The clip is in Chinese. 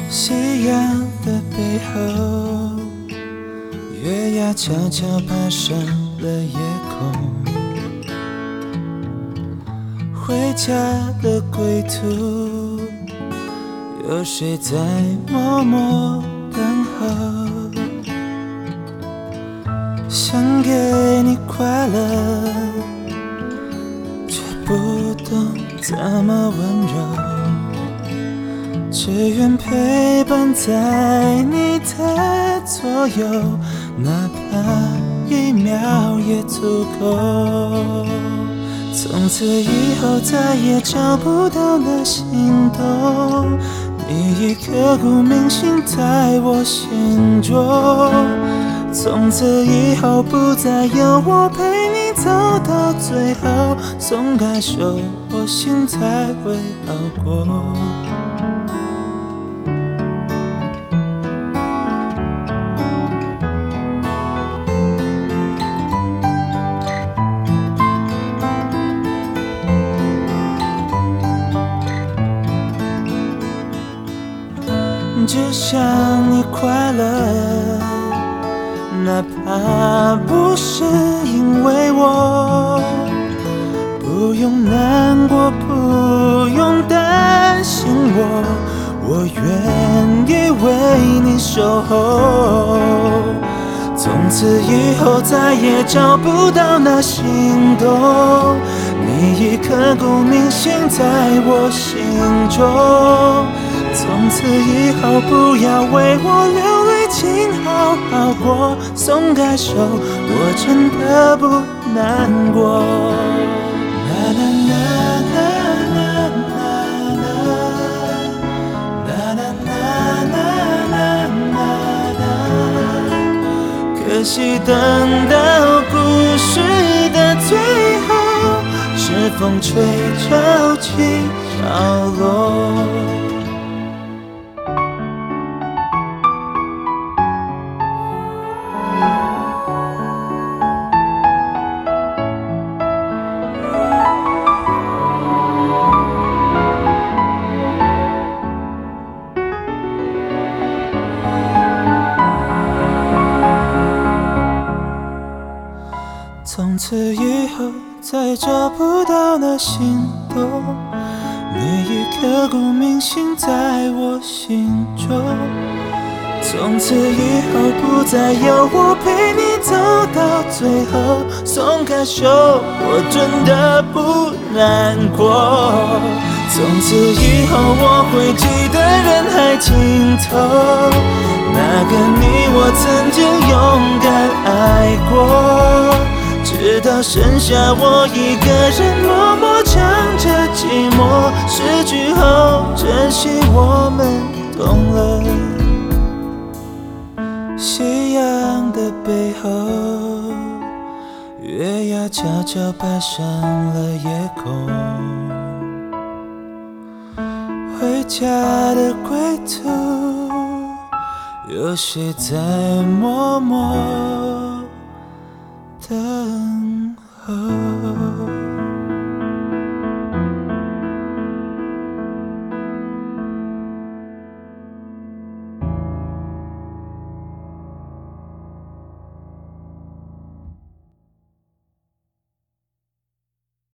夕阳的背后，月牙悄悄爬上了夜空。回家的归途，有谁在默默等候？想给你快乐，却不懂怎么温柔，只愿陪伴在你的左右，哪怕1秒也足够。从此以后再也找不到那心动，你已刻骨铭心在我心中。从此以后不再有我陪你走到最后，松开手，我心才会好过。只想你快乐，哪怕不是因为我，不用难过，不用担心我愿意为你守候。从此以后再也找不到那心动，你已刻骨铭心在我心中。从此以后不要为我流泪，请好好过，松开手，我真的不难过。可惜等到故事的最后，是风吹潮起潮落。从此以后再找不到那心动，你已刻骨铭心在我心中。从此以后不再有我陪你走到最后，松开手，我真的不难过。从此以后我会记得人海尽头，那个你我曾经勇敢爱过。直到剩下我一个人默默唱着寂寞，失去后珍惜我们懂了。夕阳的背后，月牙悄悄爬上了夜空。回家的归途，有谁在默默